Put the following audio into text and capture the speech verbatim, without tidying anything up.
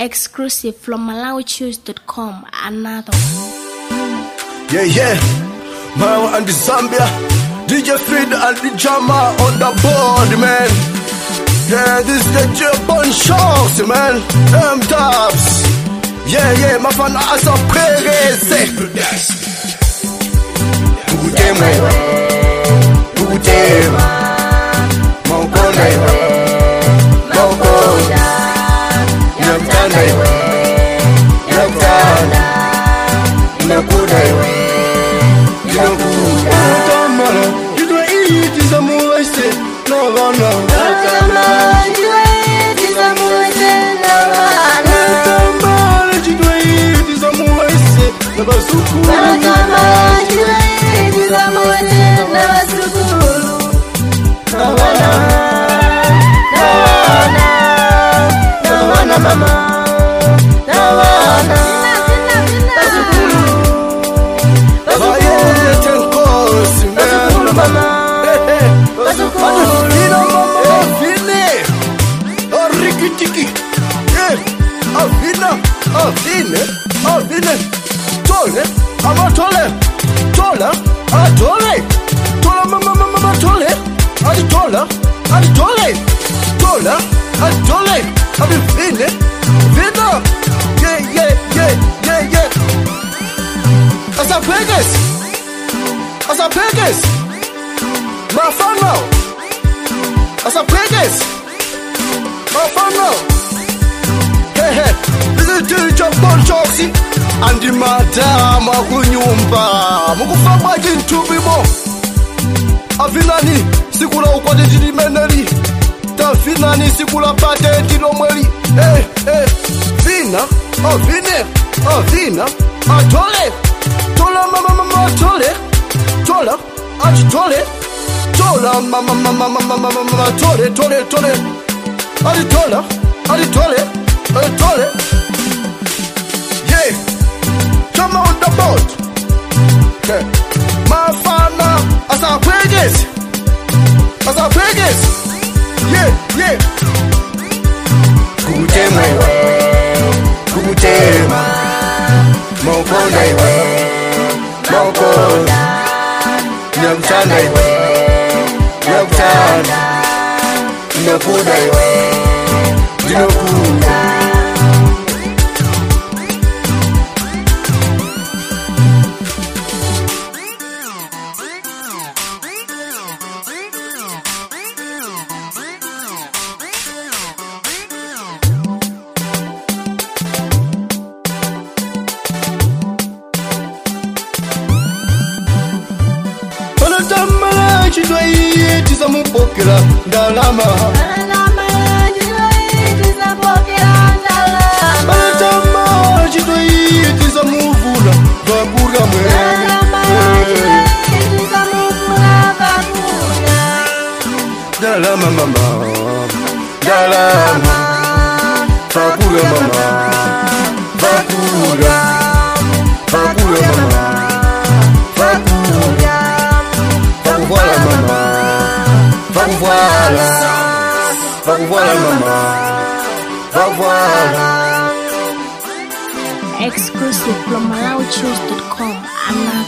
Exclusive from Malawi Choose dot com. Another one. Yeah, yeah. Malawi and the Zambia. D J Feed and the Jama on the board, man. Yeah, this is the Japan shows, man. Them tops. Yeah, yeah, my fan as a praise. Ugutema, Ugutema, Mokona, Mokona, Yamtana, Yamtana, Nakuda, Yakuda. You don't eat is a moist, no, no, no. You don't eat is a moist, no, no. You don't eat is a moist, never so cool. I'm a toilet, toilet, a toilet, toilet, mama, mama, toilet, a toilet, a toilet, toilet, a toilet, I've been feeling, feeling, yeah, yeah, yeah, yeah, yeah. As a Vegas, as a Vegas, my fan now, as a Vegas, my fan now. Hey, hey, this is the Japan Joxy. Andi madama kunyumba mukufamba chintu bimo avinani sikula ukwate chili meneli tafinani sikula pate tilo mweli eh eh vina oh vine oh vina atole tola mama mama tole tola ati tole tola mama mama mama mama tole tole tole ati tola ati tole ati tole yeah. Come on the boat. Okay. My father, as I play this, as I play this, yeah, yeah. Kutema, kutema, mokona, mokona, nyamtana, nyamtana, nakuda, nakuda. Chitwa mupokera ndalama Balatama chitwa itiza muvula Vakura mwe Dalama mama Dalama Vakura mama Vakura Vakura mama Vakura Vakura mama Vamos voilà, vamos voilà maman, vamos voilà. Exclusive from Malawi Choose dot com.